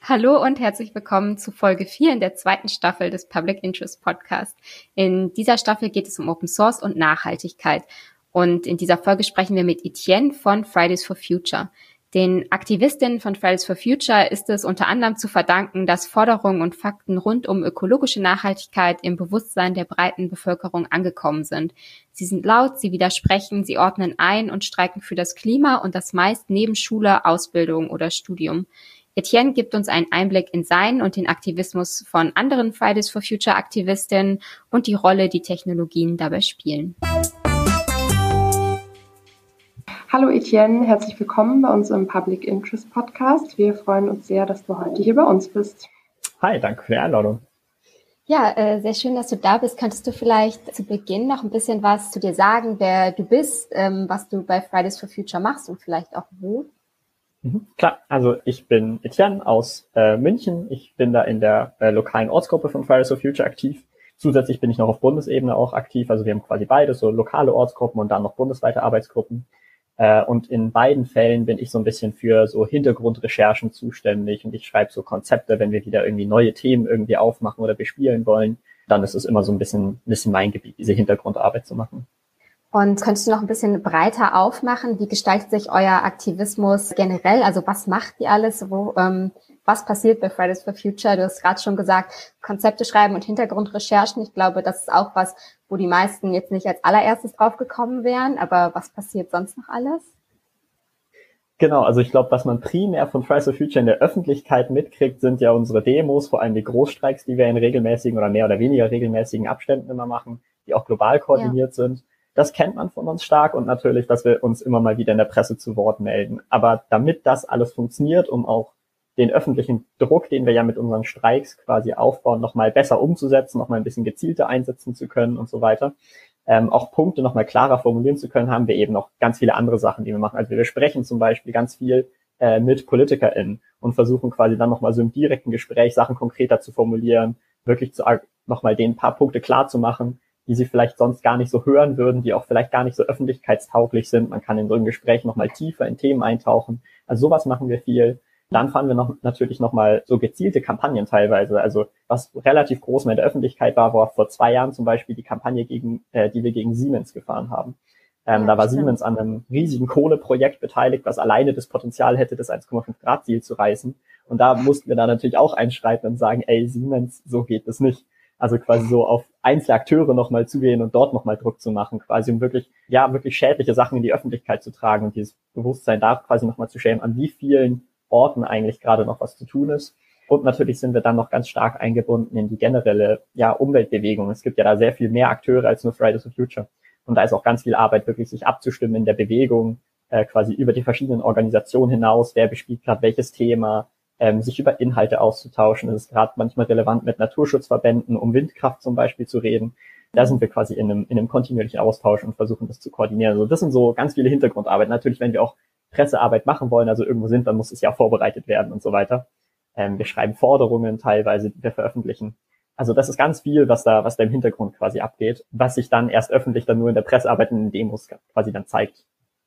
Hallo und herzlich willkommen zu Folge 4 in der zweiten Staffel des Public Interest Podcast. In dieser Staffel geht es um Open Source und Nachhaltigkeit. Und in dieser Folge sprechen wir mit Etienne von Fridays for Future. Den Aktivistinnen von Fridays for Future ist es unter anderem zu verdanken, dass Forderungen und Fakten rund um ökologische Nachhaltigkeit im Bewusstsein der breiten Bevölkerung angekommen sind. Sie sind laut, sie widersprechen, sie ordnen ein und streiken für das Klima und das meist neben Schule, Ausbildung oder Studium. Etienne gibt uns einen Einblick in seinen und den Aktivismus von anderen Fridays for Future Aktivistinnen und die Rolle, die Technologien dabei spielen. Hallo Etienne, herzlich willkommen bei uns im Public Interest Podcast. Wir freuen uns sehr, dass du heute hier bei uns bist. Hi, danke für die Einladung. Ja, sehr schön, dass du da bist. Könntest du vielleicht zu Beginn noch ein bisschen was zu dir sagen, wer du bist, was du bei Fridays for Future machst und vielleicht auch wo? Klar, also ich bin Etienne aus München. Ich bin da in der lokalen Ortsgruppe von Fridays for Future aktiv. Zusätzlich bin ich noch auf Bundesebene auch aktiv. Also wir haben quasi beide, so lokale Ortsgruppen und dann noch bundesweite Arbeitsgruppen. Und in beiden Fällen bin ich so ein bisschen für so Hintergrundrecherchen zuständig und ich schreibe so Konzepte, wenn wir wieder irgendwie neue Themen irgendwie aufmachen oder bespielen wollen. Dann ist es immer so ein bisschen mein Gebiet, diese Hintergrundarbeit zu machen. Und könntest du noch ein bisschen breiter aufmachen? Wie gestaltet sich euer Aktivismus generell? Also was macht ihr alles? Was passiert bei Fridays for Future? Du hast gerade schon gesagt, Konzepte schreiben und Hintergrundrecherchen. Ich glaube, das ist auch was, wo die meisten jetzt nicht als allererstes drauf gekommen wären. Aber was passiert sonst noch alles? Genau, also ich glaube, was man primär von Fridays for Future in der Öffentlichkeit mitkriegt, sind ja unsere Demos, vor allem die Großstreiks, die wir in regelmäßigen oder mehr oder weniger regelmäßigen Abständen immer machen, die auch global koordiniert sind. Das kennt man von uns stark und natürlich, dass wir uns immer mal wieder in der Presse zu Wort melden. Aber damit das alles funktioniert, um auch den öffentlichen Druck, den wir ja mit unseren Streiks quasi aufbauen, nochmal besser umzusetzen, nochmal ein bisschen gezielter einsetzen zu können und so weiter, auch Punkte nochmal klarer formulieren zu können, haben wir eben noch ganz viele andere Sachen, die wir machen. Also wir sprechen zum Beispiel ganz viel mit PolitikerInnen und versuchen quasi dann nochmal so im direkten Gespräch Sachen konkreter zu formulieren, wirklich nochmal denen ein paar Punkte klar zu machen, die sie vielleicht sonst gar nicht so hören würden, die auch vielleicht gar nicht so öffentlichkeitstauglich sind. Man kann in so einem Gespräch nochmal tiefer in Themen eintauchen. Also sowas machen wir viel. Dann fahren wir natürlich nochmal so gezielte Kampagnen teilweise. Also was relativ groß in der Öffentlichkeit war vor 2 Jahren zum Beispiel die Kampagne die wir gegen Siemens gefahren haben. Da war Siemens an einem riesigen Kohleprojekt beteiligt, was alleine das Potenzial hätte, das 1,5 Grad Ziel zu reißen. Und da mussten wir dann natürlich auch einschreiten und sagen, ey Siemens, so geht es nicht. Also quasi so auf einzelne Akteure nochmal zugehen und dort nochmal Druck zu machen, quasi um wirklich schädliche Sachen in die Öffentlichkeit zu tragen und dieses Bewusstsein da quasi nochmal zu schämen, an wie vielen Orten eigentlich gerade noch was zu tun ist. Und natürlich sind wir dann noch ganz stark eingebunden in die generelle, Umweltbewegung. Es gibt ja da sehr viel mehr Akteure als nur Fridays for Future. Und da ist auch ganz viel Arbeit, wirklich sich abzustimmen in der Bewegung, quasi über die verschiedenen Organisationen hinaus, wer bespielt gerade welches Thema, sich über Inhalte auszutauschen. Es ist gerade manchmal relevant, mit Naturschutzverbänden um Windkraft zum Beispiel zu reden. Da sind wir quasi in einem kontinuierlichen Austausch und versuchen das zu koordinieren. Also das sind so ganz viele Hintergrundarbeit. Natürlich, wenn wir auch Pressearbeit machen wollen, also irgendwo sind, dann muss es ja auch vorbereitet werden und so weiter. Wir schreiben Forderungen teilweise, die wir veröffentlichen. Also das ist ganz viel, was da im Hintergrund quasi abgeht, was sich dann erst öffentlich dann nur in der Pressearbeit und in den Demos quasi dann zeigt.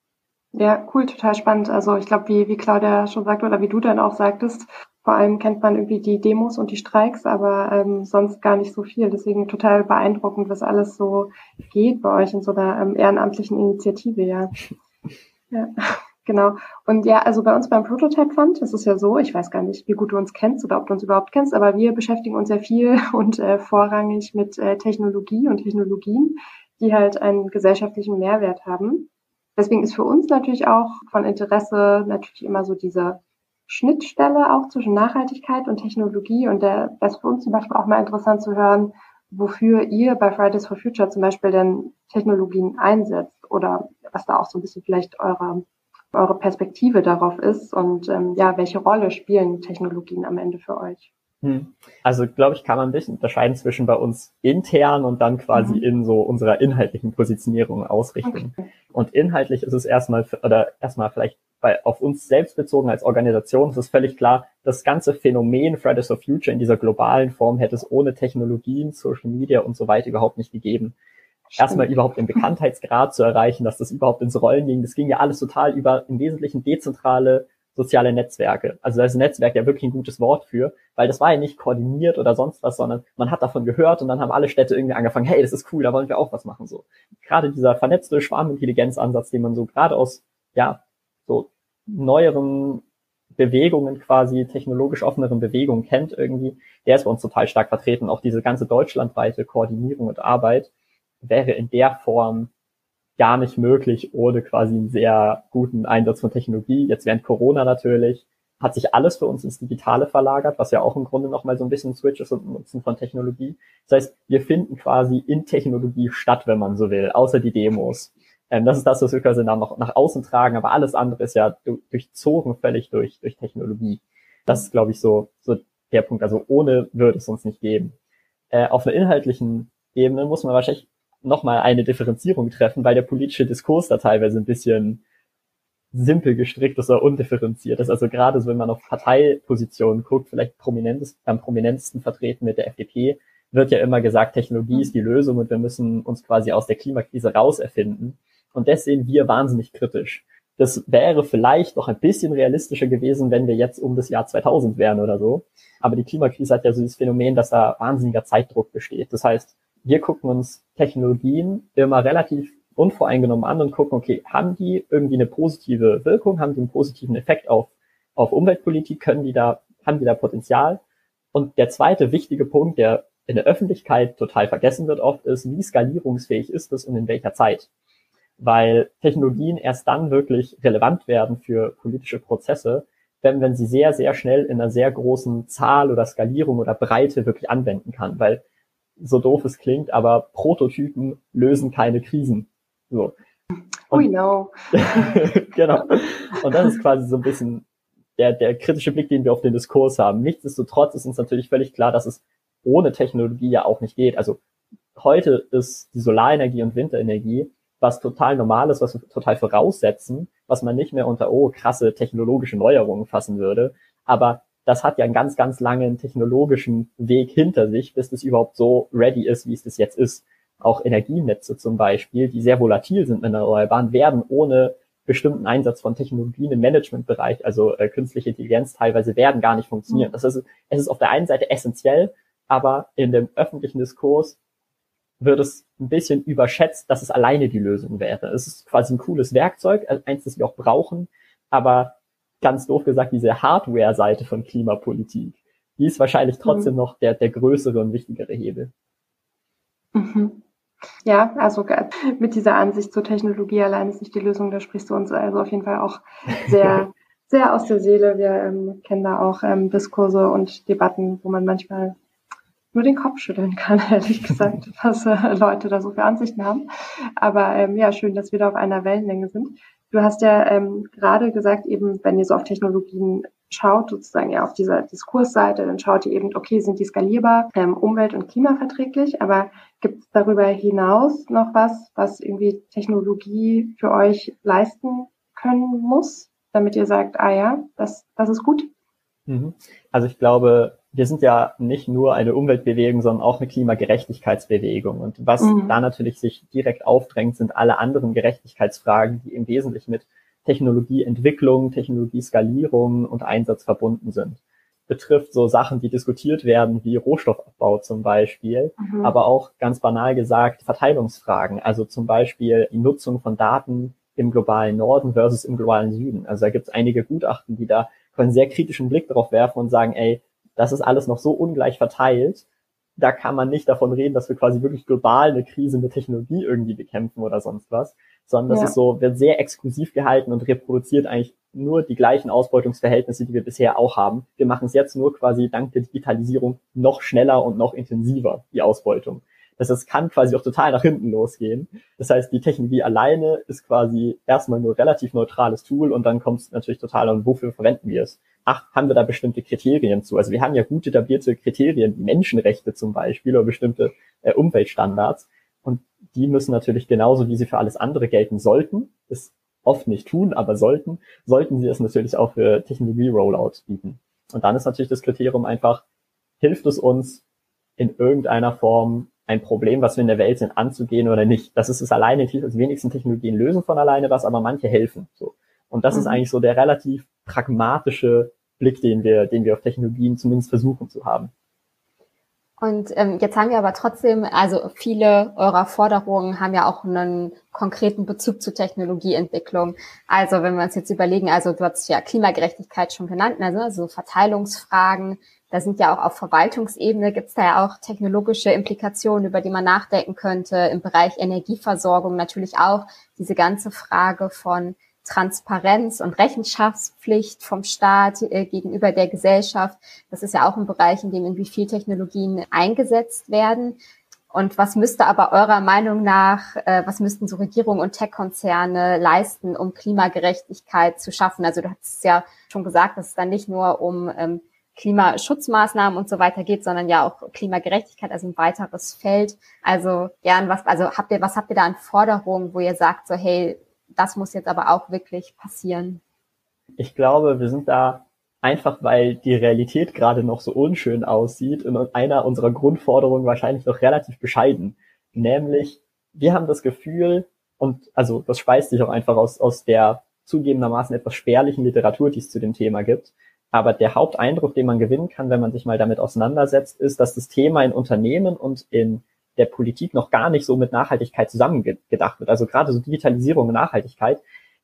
Ja, cool, total spannend. Also ich glaube, wie Claudia schon sagte oder wie du dann auch sagtest, vor allem kennt man irgendwie die Demos und die Streiks, aber sonst gar nicht so viel. Deswegen total beeindruckend, was alles so geht bei euch in so einer ehrenamtlichen Initiative, ja. Ja, genau. Und ja, also bei uns beim Prototype Fund ist es ja so, ich weiß gar nicht, wie gut du uns kennst oder ob du uns überhaupt kennst, aber wir beschäftigen uns ja viel und vorrangig mit Technologie und Technologien, die halt einen gesellschaftlichen Mehrwert haben. Deswegen ist für uns natürlich auch von Interesse natürlich immer so diese Schnittstelle auch zwischen Nachhaltigkeit und Technologie. Und das ist für uns zum Beispiel auch mal interessant zu hören, wofür ihr bei Fridays for Future zum Beispiel denn Technologien einsetzt oder was da auch so ein bisschen vielleicht eure Perspektive darauf ist und welche Rolle spielen Technologien am Ende für euch? Also, glaube ich, kann man ein bisschen unterscheiden zwischen bei uns intern und dann quasi in so unserer inhaltlichen Positionierung und Ausrichtung. Okay. Und inhaltlich ist es erstmal vielleicht auf uns selbst bezogen als Organisation, es ist völlig klar, das ganze Phänomen Fridays for Future in dieser globalen Form hätte es ohne Technologien, Social Media und so weiter überhaupt nicht gegeben. Erstmal überhaupt den Bekanntheitsgrad zu erreichen, dass das überhaupt ins Rollen ging. Das ging ja alles total über im Wesentlichen dezentrale soziale Netzwerke. Also da ist Netzwerk ja wirklich ein gutes Wort für, weil das war ja nicht koordiniert oder sonst was, sondern man hat davon gehört und dann haben alle Städte irgendwie angefangen, hey, das ist cool, da wollen wir auch was machen, so. Gerade dieser vernetzte Schwarmintelligenzansatz, den man so gerade aus, ja, so neueren Bewegungen quasi, technologisch offeneren Bewegungen kennt irgendwie, der ist bei uns total stark vertreten. Auch diese ganze deutschlandweite Koordinierung und Arbeit wäre in der Form gar nicht möglich ohne quasi einen sehr guten Einsatz von Technologie. Jetzt während Corona natürlich hat sich alles für uns ins Digitale verlagert, was ja auch im Grunde nochmal so ein bisschen ein Switch ist und ein Nutzen von Technologie. Das heißt, wir finden quasi in Technologie statt, wenn man so will, außer die Demos. Das ist das, was wir quasi noch nach außen tragen, aber alles andere ist ja durchzogen völlig durch Technologie. Das ist, glaube ich, so der Punkt. Also ohne würde es uns nicht geben. Auf einer inhaltlichen Ebene muss man wahrscheinlich nochmal eine Differenzierung treffen, weil der politische Diskurs da teilweise ein bisschen simpel gestrickt ist oder undifferenziert ist. Also gerade so, wenn man auf Parteipositionen guckt, vielleicht am prominentesten vertreten mit der FDP, wird ja immer gesagt, Technologie ist die Lösung und wir müssen uns quasi aus der Klimakrise rauserfinden. Und das sehen wir wahnsinnig kritisch. Das wäre vielleicht noch ein bisschen realistischer gewesen, wenn wir jetzt um das Jahr 2000 wären oder so. Aber die Klimakrise hat ja so dieses Phänomen, dass da wahnsinniger Zeitdruck besteht. Das heißt, wir gucken uns Technologien immer relativ unvoreingenommen an und gucken, okay, haben die irgendwie eine positive Wirkung, haben die einen positiven Effekt auf Umweltpolitik, haben die da Potenzial? Und der zweite wichtige Punkt, der in der Öffentlichkeit total vergessen wird oft, ist, wie skalierungsfähig ist es und in welcher Zeit? Weil Technologien erst dann wirklich relevant werden für politische Prozesse, wenn sie sehr, sehr schnell in einer sehr großen Zahl oder Skalierung oder Breite wirklich anwenden kann. Weil, so doof es klingt, aber Prototypen lösen keine Krisen. So. We know. Genau. Und das ist quasi so ein bisschen der kritische Blick, den wir auf den Diskurs haben. Nichtsdestotrotz ist uns natürlich völlig klar, dass es ohne Technologie ja auch nicht geht. Also heute ist die Solarenergie und Windenergie was total Normales, was wir total voraussetzen, was man nicht mehr unter, krasse technologische Neuerungen fassen würde. Aber das hat ja einen ganz, ganz langen technologischen Weg hinter sich, bis das überhaupt so ready ist, wie es das jetzt ist. Auch Energienetze zum Beispiel, die sehr volatil sind mit Erneuerbaren, werden ohne bestimmten Einsatz von Technologien im Managementbereich, also künstliche Intelligenz teilweise, werden gar nicht funktionieren. Das heißt, es ist auf der einen Seite essentiell, aber in dem öffentlichen Diskurs wird es ein bisschen überschätzt, dass es alleine die Lösung wäre. Es ist quasi ein cooles Werkzeug, eins, das wir auch brauchen, aber ganz doof gesagt, diese Hardware-Seite von Klimapolitik, die ist wahrscheinlich trotzdem noch der größere und wichtigere Hebel. Mhm. Ja, also mit dieser Ansicht zur Technologie allein ist nicht die Lösung, da sprichst du uns also auf jeden Fall auch sehr, sehr aus der Seele. Wir kennen da auch Diskurse und Debatten, wo man manchmal nur den Kopf schütteln kann, ehrlich gesagt, was Leute da so für Ansichten haben. Aber ja, schön, dass wir da auf einer Wellenlänge sind. Du hast ja gerade gesagt, eben, wenn ihr so auf Technologien schaut, sozusagen ja auf dieser Diskursseite, dann schaut ihr eben, okay, sind die skalierbar, umwelt- und klimaverträglich, aber gibt es darüber hinaus noch was irgendwie Technologie für euch leisten können muss, damit ihr sagt, das ist gut? Also ich glaube, wir sind ja nicht nur eine Umweltbewegung, sondern auch eine Klimagerechtigkeitsbewegung. Und was da natürlich sich direkt aufdrängt, sind alle anderen Gerechtigkeitsfragen, die im Wesentlichen mit Technologieentwicklung, Technologieskalierung und Einsatz verbunden sind. Betrifft so Sachen, die diskutiert werden, wie Rohstoffabbau zum Beispiel, aber auch ganz banal gesagt Verteilungsfragen. Also zum Beispiel die Nutzung von Daten im globalen Norden versus im globalen Süden. Also da gibt es einige Gutachten, die da einen sehr kritischen Blick darauf werfen und sagen, das ist alles noch so ungleich verteilt, da kann man nicht davon reden, dass wir quasi wirklich global eine Krise mit Technologie irgendwie bekämpfen oder sonst was, sondern das ist so, wird sehr exklusiv gehalten und reproduziert eigentlich nur die gleichen Ausbeutungsverhältnisse, die wir bisher auch haben. Wir machen es jetzt nur quasi dank der Digitalisierung noch schneller und noch intensiver, die Ausbeutung. Das kann quasi auch total nach hinten losgehen. Das heißt, die Technologie alleine ist quasi erstmal nur relativ neutrales Tool und dann kommt es natürlich total an, wofür verwenden wir es. Haben wir da bestimmte Kriterien zu? Also wir haben ja gut etablierte Kriterien, wie Menschenrechte zum Beispiel oder bestimmte Umweltstandards. Und die müssen natürlich genauso, wie sie für alles andere gelten sollten, es oft nicht tun, aber sollten sie es natürlich auch für Technologie-Rollout bieten. Und dann ist natürlich das Kriterium einfach, hilft es uns in irgendeiner Form ein Problem, was wir in der Welt sind, anzugehen oder nicht. Das ist es alleine, also wenigsten Technologien lösen von alleine was, aber manche helfen. So. Und das ist eigentlich so der relativ pragmatische Blick, den wir auf Technologien zumindest versuchen zu haben. Und jetzt haben wir aber trotzdem, also viele eurer Forderungen haben ja auch einen konkreten Bezug zur Technologieentwicklung. Also wenn wir uns jetzt überlegen, also du hast ja Klimagerechtigkeit schon genannt, also Verteilungsfragen, da sind ja auch auf Verwaltungsebene, gibt es da ja auch technologische Implikationen, über die man nachdenken könnte. Im Bereich Energieversorgung natürlich auch diese ganze Frage von Transparenz und Rechenschaftspflicht vom Staat gegenüber der Gesellschaft. Das ist ja auch ein Bereich, in dem irgendwie viel Technologien eingesetzt werden. Und was müsste aber eurer Meinung nach, was müssten so Regierungen und Tech-Konzerne leisten, um Klimagerechtigkeit zu schaffen? Also du hast ja schon gesagt, dass es dann nicht nur um Klimaschutzmaßnahmen und so weiter geht, sondern ja auch Klimagerechtigkeit, also ein weiteres Feld. Also was habt ihr da an Forderungen, wo ihr sagt, so hey, das muss jetzt aber auch wirklich passieren? Ich glaube, wir sind da einfach, weil die Realität gerade noch so unschön aussieht, in einer unserer Grundforderungen wahrscheinlich noch relativ bescheiden. Nämlich, wir haben das Gefühl, und also das speist sich auch einfach aus der zugegebenermaßen etwas spärlichen Literatur, die es zu dem Thema gibt. Aber der Haupteindruck, den man gewinnen kann, wenn man sich mal damit auseinandersetzt, ist, dass das Thema in Unternehmen und in der Politik noch gar nicht so mit Nachhaltigkeit zusammengedacht wird. Also gerade so Digitalisierung und Nachhaltigkeit,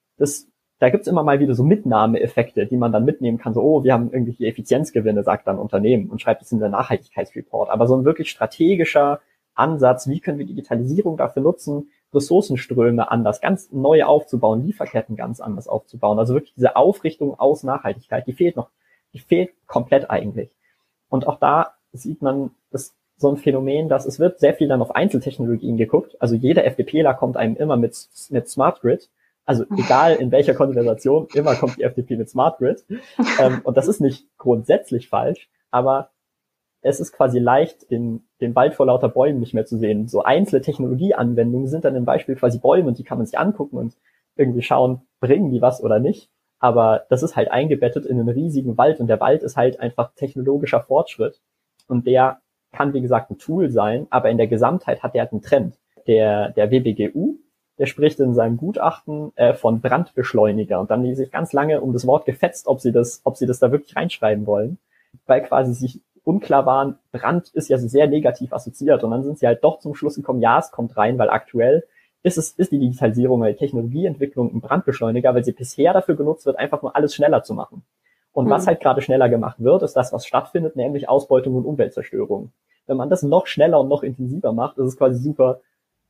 da gibt's immer mal wieder so Mitnahmeeffekte, die man dann mitnehmen kann. So, oh, wir haben irgendwelche Effizienzgewinne, sagt dann Unternehmen und schreibt es in der Nachhaltigkeitsreport. Aber so ein wirklich strategischer Ansatz, wie können wir Digitalisierung dafür nutzen, Ressourcenströme anders, ganz neu aufzubauen, Lieferketten ganz anders aufzubauen. Also wirklich diese Aufrichtung aus Nachhaltigkeit, die fehlt komplett eigentlich. Und auch da sieht man, das so ein Phänomen, dass es wird sehr viel dann auf Einzeltechnologien geguckt. Also jeder FDPler kommt einem immer mit Smart Grid. Also egal in welcher Konversation, immer kommt die FDP mit Smart Grid. Und das ist nicht grundsätzlich falsch, aber es ist quasi leicht, den Wald vor lauter Bäumen nicht mehr zu sehen. So einzelne Technologieanwendungen sind dann im Beispiel quasi Bäume und die kann man sich angucken und irgendwie schauen, bringen die was oder nicht. Aber das ist halt eingebettet in einen riesigen Wald und der Wald ist halt einfach technologischer Fortschritt. Und der kann, wie gesagt, ein Tool sein, aber in der Gesamtheit hat der halt einen Trend. Der WBGU, der spricht in seinem Gutachten von Brandbeschleuniger und dann die sich ganz lange um das Wort gefetzt, ob sie das da wirklich reinschreiben wollen, weil quasi sich unklar waren, Brand ist ja so sehr negativ assoziiert und dann sind sie halt doch zum Schluss gekommen, ja, es kommt rein, weil aktuell ist die Digitalisierung oder die Technologieentwicklung ein Brandbeschleuniger, weil sie bisher dafür genutzt wird, einfach nur alles schneller zu machen. Und was halt gerade schneller gemacht wird, ist das, was stattfindet, nämlich Ausbeutung und Umweltzerstörung. Wenn man das noch schneller und noch intensiver macht, ist es quasi super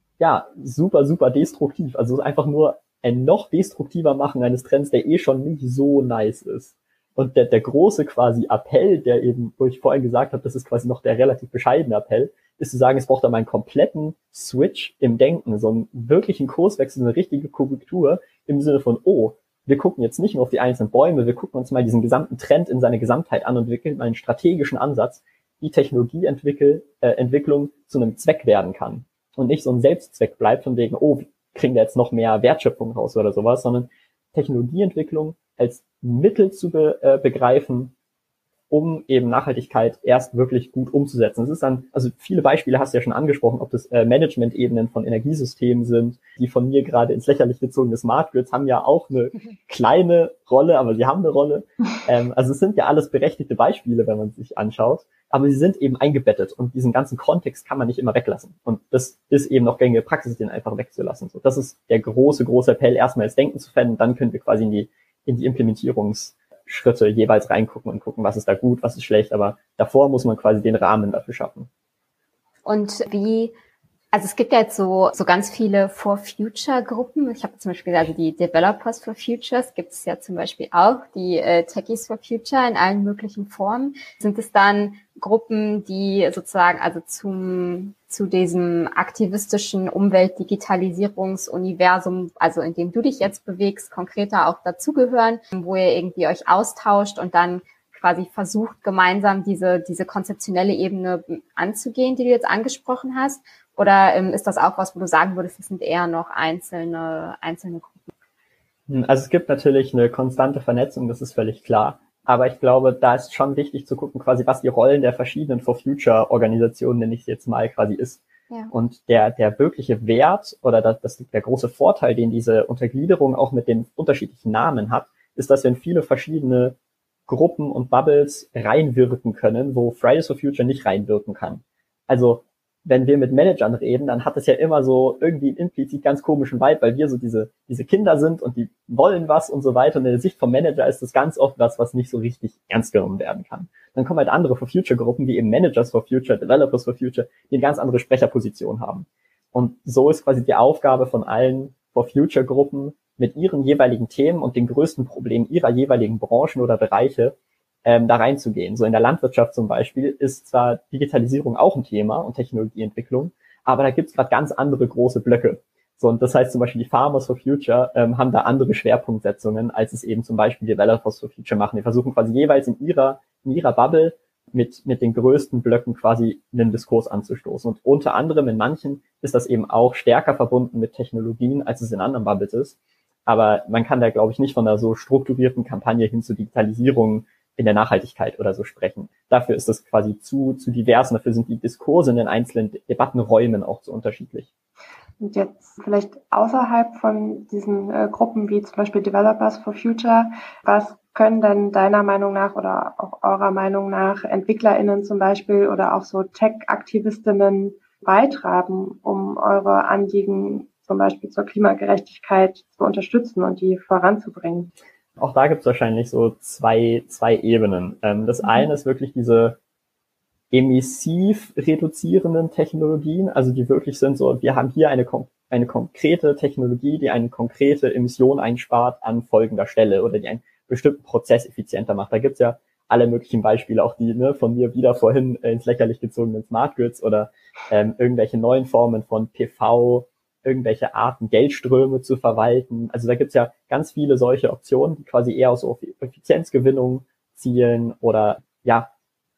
destruktiv. Also es ist einfach nur ein noch destruktiver Machen eines Trends, der schon nicht so nice ist. Und der große quasi Appell, der eben, wo ich vorhin gesagt habe, das ist quasi noch der relativ bescheidene Appell, ist zu sagen, es braucht da mal einen kompletten Switch im Denken, so einen wirklichen Kurswechsel, eine richtige Korrektur im Sinne von, oh, wir gucken jetzt nicht nur auf die einzelnen Bäume, wir gucken uns mal diesen gesamten Trend in seiner Gesamtheit an und entwickeln mal einen strategischen Ansatz, wie Technologieentwicklung zu einem Zweck werden kann. Und nicht so ein Selbstzweck bleibt von wegen, oh, kriegen wir jetzt noch mehr Wertschöpfung raus oder sowas, sondern Technologieentwicklung als Mittel zu begreifen, um eben Nachhaltigkeit erst wirklich gut umzusetzen. Es ist dann, also viele Beispiele hast du ja schon angesprochen, ob das Management-Ebenen von Energiesystemen sind, die von mir gerade ins Lächerliche gezogene Smart Grids haben ja auch eine kleine Rolle, aber sie haben eine Rolle. Also es sind ja alles berechtigte Beispiele, wenn man sich anschaut, aber sie sind eben eingebettet und diesen ganzen Kontext kann man nicht immer weglassen. Und das ist eben noch gängige Praxis, den einfach wegzulassen. So, das ist der große Appell, erstmal das Denken zu verändern, dann können wir quasi in die Implementierungsschritte jeweils reingucken und gucken, was ist da gut, was ist schlecht, aber davor muss man quasi den Rahmen dafür schaffen. Und also es gibt ja jetzt so ganz viele For Future Gruppen. Ich habe zum Beispiel, also die Developers for Futures gibt es ja zum Beispiel auch, die Techies for Future in allen möglichen Formen. Sind es dann Gruppen, die sozusagen also zu diesem aktivistischen Umweltdigitalisierungsuniversum, also in dem du dich jetzt bewegst, konkreter auch dazugehören, wo ihr irgendwie euch austauscht und dann quasi versucht, gemeinsam diese konzeptionelle Ebene anzugehen, die du jetzt angesprochen hast? Oder ist das auch was, wo du sagen würdest, das sind eher noch einzelne Gruppen? Also es gibt natürlich eine konstante Vernetzung, das ist völlig klar. Aber ich glaube, da ist schon wichtig zu gucken, quasi, was die Rollen der verschiedenen For-Future-Organisationen, nenne ich es jetzt mal, quasi ist. Ja. Und der wirkliche Wert oder der große Vorteil, den diese Untergliederung auch mit den unterschiedlichen Namen hat, ist, dass wir in viele verschiedene Gruppen und Bubbles reinwirken können, wo Fridays for Future nicht reinwirken kann. Also wenn wir mit Managern reden, dann hat es ja immer so irgendwie einen implizit ganz komischen Vibe, weil wir so diese Kinder sind und die wollen was und so weiter. Und in der Sicht vom Manager ist das ganz oft was nicht so richtig ernst genommen werden kann. Dann kommen halt andere For Future Gruppen, wie eben Managers for Future, Developers for Future, die eine ganz andere Sprecherposition haben. Und so ist quasi die Aufgabe von allen For Future Gruppen, mit ihren jeweiligen Themen und den größten Problemen ihrer jeweiligen Branchen oder Bereiche da reinzugehen. So in der Landwirtschaft zum Beispiel ist zwar Digitalisierung auch ein Thema und Technologieentwicklung, aber da gibt's gerade ganz andere große Blöcke. So, und das heißt zum Beispiel, die Farmers for Future haben da andere Schwerpunktsetzungen, als es eben zum Beispiel Developers for Future machen. Die versuchen quasi jeweils in ihrer Bubble mit den größten Blöcken quasi einen Diskurs anzustoßen. Und unter anderem in manchen ist das eben auch stärker verbunden mit Technologien, als es in anderen Bubbles ist. Aber man kann da, glaube ich, nicht von einer so strukturierten Kampagne hin zur Digitalisierung in der Nachhaltigkeit oder so sprechen. Dafür ist das quasi zu divers und dafür sind die Diskurse in den einzelnen Debattenräumen auch zu unterschiedlich. Und jetzt vielleicht außerhalb von diesen Gruppen wie zum Beispiel Developers for Future, was können denn deiner Meinung nach oder auch eurer Meinung nach EntwicklerInnen zum Beispiel oder auch so Tech-AktivistInnen beitragen, um eure Anliegen zum Beispiel zur Klimagerechtigkeit zu unterstützen und die voranzubringen? Auch da gibt es wahrscheinlich so zwei Ebenen. Das eine ist wirklich diese emissiv reduzierenden Technologien, also die wirklich sind so, wir haben hier eine konkrete Technologie, die eine konkrete Emission einspart an folgender Stelle oder die einen bestimmten Prozess effizienter macht. Da gibt's ja alle möglichen Beispiele, auch die von mir wieder vorhin ins Lächerlich gezogenen Smart Grids oder irgendwelche neuen Formen von PV, irgendwelche Arten, Geldströme zu verwalten. Also da gibt's ja ganz viele solche Optionen, die quasi eher aus Effizienzgewinnung zielen oder ja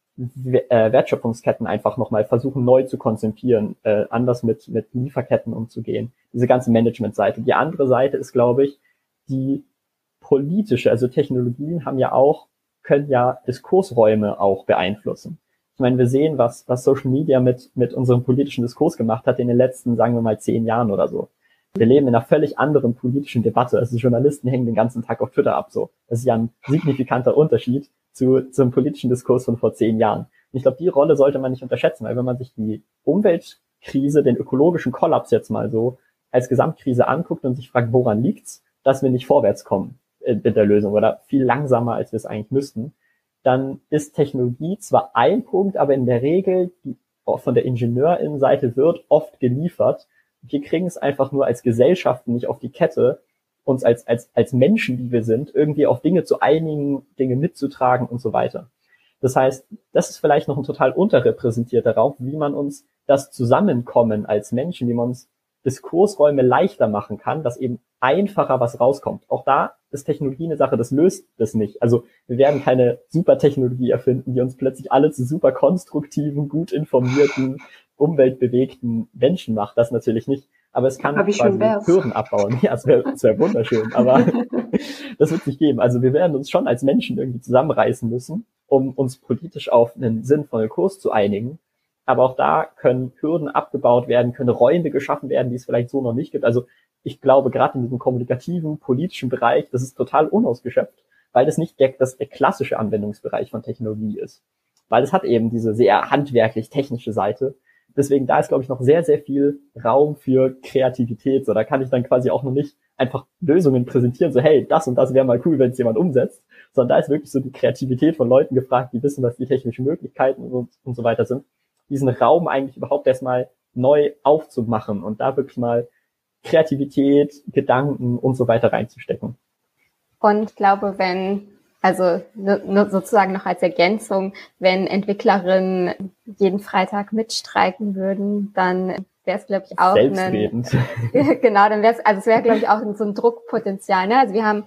Wertschöpfungsketten einfach nochmal versuchen neu zu konzipieren, anders mit Lieferketten umzugehen. Diese ganze Management-Seite. Die andere Seite ist, glaube ich, die politische, also Technologien können ja Diskursräume auch beeinflussen. Ich meine, wir sehen, was Social Media mit unserem politischen Diskurs gemacht hat in den letzten, sagen wir mal, 10 Jahren oder so. Wir leben in einer völlig anderen politischen Debatte. Also Journalisten hängen den ganzen Tag auf Twitter ab, so. Das ist ja ein signifikanter Unterschied zum politischen Diskurs von vor 10 Jahren. Und ich glaube, die Rolle sollte man nicht unterschätzen, weil wenn man sich die Umweltkrise, den ökologischen Kollaps jetzt mal so als Gesamtkrise anguckt und sich fragt, woran liegt's, dass wir nicht vorwärts kommen mit der Lösung oder viel langsamer, als wir es eigentlich müssten, dann ist Technologie zwar ein Punkt, aber in der Regel von der Ingenieurinnenseite wird oft geliefert. Wir kriegen es einfach nur als Gesellschaften nicht auf die Kette, uns als Menschen, die wir sind, irgendwie auf Dinge zu einigen, Dinge mitzutragen und so weiter. Das heißt, das ist vielleicht noch ein total unterrepräsentierter Raum, wie man uns das Zusammenkommen als Menschen, wie man uns Diskursräume leichter machen kann, dass eben einfacher was rauskommt. Auch da ist Technologie eine Sache, das löst das nicht. Also wir werden keine Supertechnologie erfinden, die uns plötzlich alle zu super konstruktiven, gut informierten, umweltbewegten Menschen macht. Das natürlich nicht. Aber es kann quasi Hürden abbauen. Ja, es wär wunderschön, aber das wird es nicht geben. Also wir werden uns schon als Menschen irgendwie zusammenreißen müssen, um uns politisch auf einen sinnvollen Kurs zu einigen. Aber auch da können Hürden abgebaut werden, können Räume geschaffen werden, die es vielleicht so noch nicht gibt. Also ich glaube, gerade in diesem kommunikativen, politischen Bereich, das ist total unausgeschöpft, weil das nicht der klassische Anwendungsbereich von Technologie ist. Weil es hat eben diese sehr handwerklich-technische Seite. Deswegen da ist, glaube ich, noch sehr, sehr viel Raum für Kreativität. So, da kann ich dann quasi auch noch nicht einfach Lösungen präsentieren, so hey, das und das wäre mal cool, wenn es jemand umsetzt, sondern da ist wirklich so die Kreativität von Leuten gefragt, die wissen, was die technischen Möglichkeiten und so weiter sind, diesen Raum eigentlich überhaupt erstmal neu aufzumachen und da wirklich mal Kreativität, Gedanken und so weiter reinzustecken. Und ich glaube, also sozusagen noch als Ergänzung, wenn Entwicklerinnen jeden Freitag mitstreiken würden, dann wäre es, glaube ich, auch genau, dann wäre es wäre, glaube ich, auch so ein Druckpotenzial. Ne? Also wir haben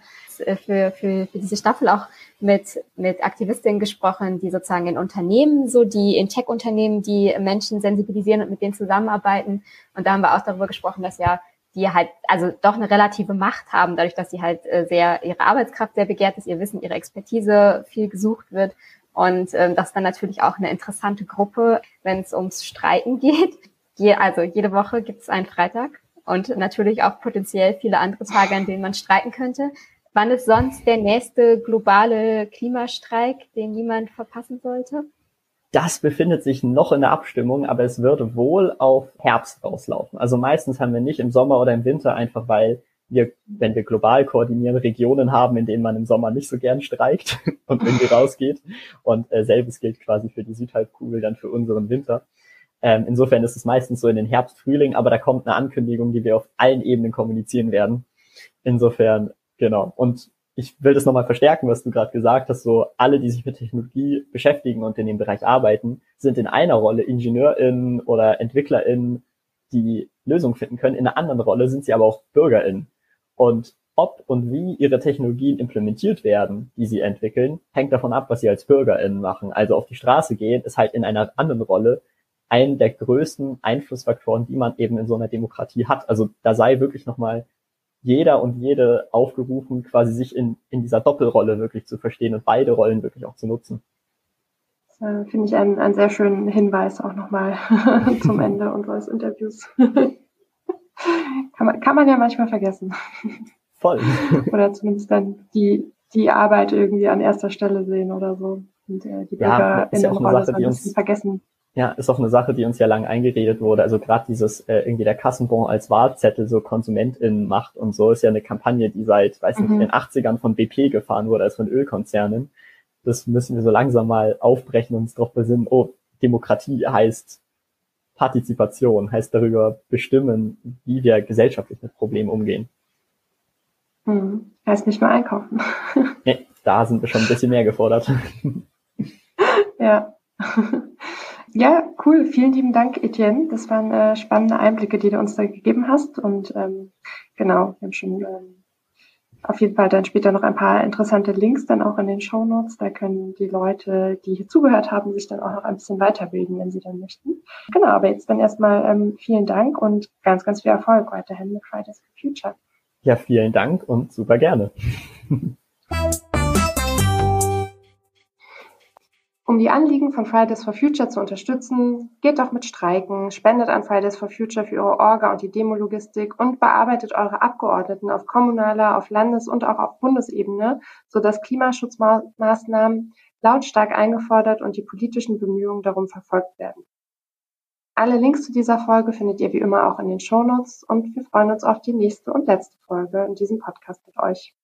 für diese Staffel auch mit Aktivistinnen gesprochen, die sozusagen in Unternehmen, in Tech-Unternehmen, die Menschen sensibilisieren und mit denen zusammenarbeiten. Und da haben wir auch darüber gesprochen, dass ja die halt also doch eine relative Macht haben, dadurch, dass sie halt ihre Arbeitskraft sehr begehrt ist, ihr Wissen, ihre Expertise viel gesucht wird. Und das ist dann natürlich auch eine interessante Gruppe, wenn es ums Streiten geht. Also jede Woche gibt es einen Freitag und natürlich auch potenziell viele andere Tage, an denen man streiten könnte. Wann ist sonst der nächste globale Klimastreik, den niemand verpassen sollte? Das befindet sich noch in der Abstimmung, aber es würde wohl auf Herbst rauslaufen. Also meistens haben wir nicht im Sommer oder im Winter, einfach weil wir, wenn wir global koordinieren, Regionen haben, in denen man im Sommer nicht so gern streikt und irgendwie rausgeht. Und selbes gilt quasi für die Südhalbkugel, dann für unseren Winter. Insofern ist es meistens so in den Herbst, Frühling, aber da kommt eine Ankündigung, die wir auf allen Ebenen kommunizieren werden. Insofern, genau. Und ich will das nochmal verstärken, was du gerade gesagt hast, so alle, die sich mit Technologie beschäftigen und in dem Bereich arbeiten, sind in einer Rolle IngenieurInnen oder EntwicklerInnen, die Lösungen finden können. In einer anderen Rolle sind sie aber auch BürgerInnen. Und ob und wie ihre Technologien implementiert werden, die sie entwickeln, hängt davon ab, was sie als BürgerInnen machen. Also auf die Straße gehen ist halt in einer anderen Rolle einen der größten Einflussfaktoren, die man eben in so einer Demokratie hat. Also da sei wirklich nochmal jeder und jede aufgerufen, quasi sich in dieser Doppelrolle wirklich zu verstehen und beide Rollen wirklich auch zu nutzen. Das finde ich einen sehr schönen Hinweis auch nochmal zum Ende unseres Interviews. Kann man ja manchmal vergessen. Voll. Oder zumindest dann die Arbeit irgendwie an erster Stelle sehen oder so. Und die BürgerInnenrolle so ein bisschen vergessen. Ja, ist auch eine Sache, die uns ja lange eingeredet wurde. Also gerade dieses irgendwie der Kassenbon als Wahlzettel so KonsumentInnen macht und so ist ja eine Kampagne, die seit, weiß nicht, den 80ern von BP gefahren wurde, als von Ölkonzernen. Das müssen wir so langsam mal aufbrechen und uns darauf besinnen, Demokratie heißt Partizipation, heißt darüber bestimmen, wie wir gesellschaftlich mit Problemen umgehen. Heißt nicht nur einkaufen. Nee, da sind wir schon ein bisschen mehr gefordert. Ja. Ja, cool. Vielen lieben Dank, Etienne. Das waren spannende Einblicke, die du uns da gegeben hast. Und genau, wir haben schon auf jeden Fall dann später noch ein paar interessante Links dann auch in den Shownotes. Da können die Leute, die hier zugehört haben, sich dann auch noch ein bisschen weiterbilden, wenn sie dann möchten. Genau, aber jetzt dann erstmal vielen Dank und ganz, ganz viel Erfolg weiterhin mit Fridays for Future. Ja, vielen Dank und super gerne. Um die Anliegen von Fridays for Future zu unterstützen, geht doch mit Streiken, spendet an Fridays for Future für ihre Orga und die Demo-Logistik und bearbeitet eure Abgeordneten auf kommunaler, auf Landes- und auch auf Bundesebene, sodass Klimaschutzmaßnahmen lautstark eingefordert und die politischen Bemühungen darum verfolgt werden. Alle Links zu dieser Folge findet ihr wie immer auch in den Shownotes und wir freuen uns auf die nächste und letzte Folge in diesem Podcast mit euch.